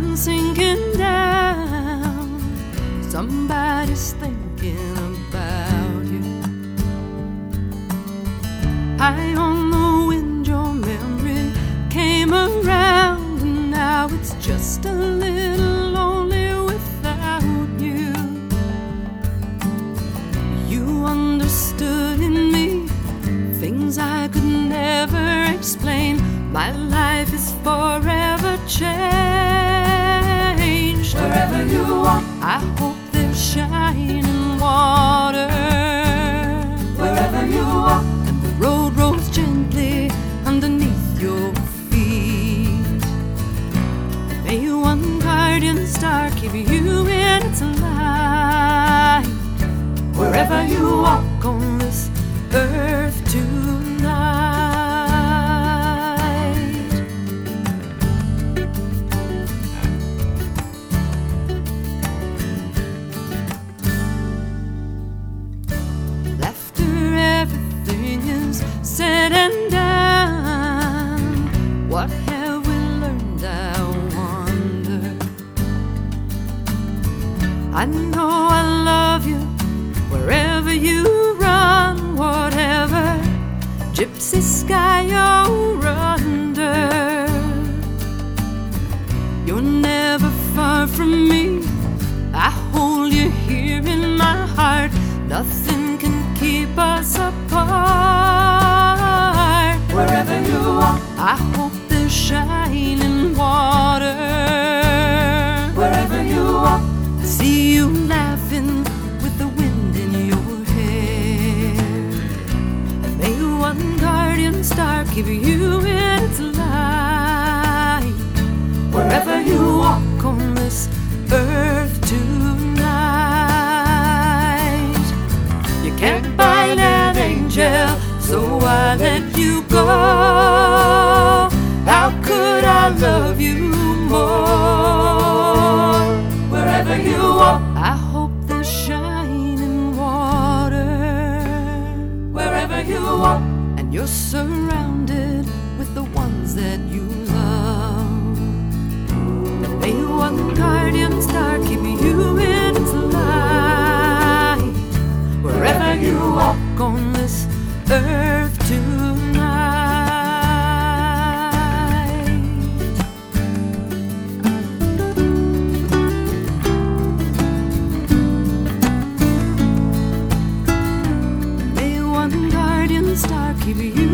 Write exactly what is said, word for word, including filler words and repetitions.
I'm sinking down. Somebody's thinking about you. High on the wind, your memory came around, and now it's just a little lonely without you. You understood in me things I could never explain. My life is forever changed. Wherever you are, I hope there's shining water. Wherever you are, and the road rolls gently underneath your feet. May one guardian star keep you in its light. Wherever you walk on this earth tonight. Said and done, what have we learned, I wonder? I know I love you wherever you run, whatever gypsy sky you're under. You're never far from me, I hold you here in my heart. Nothing can keep us apart. Wherever you are, I hope there's shining water. Wherever you are, I see you laughing with the wind in your hair. And may one guardian star keep you in its light. Wherever you walk on this earth tonight. You can't buy an angel, so I let you go. How could I love you more? Wherever you are, I hope there's shining water. Wherever you are, and you're surrounded with the ones that you love. And may one guardian star keep you in its light. Wherever you walk on this earth tonight. May one guardian star keep you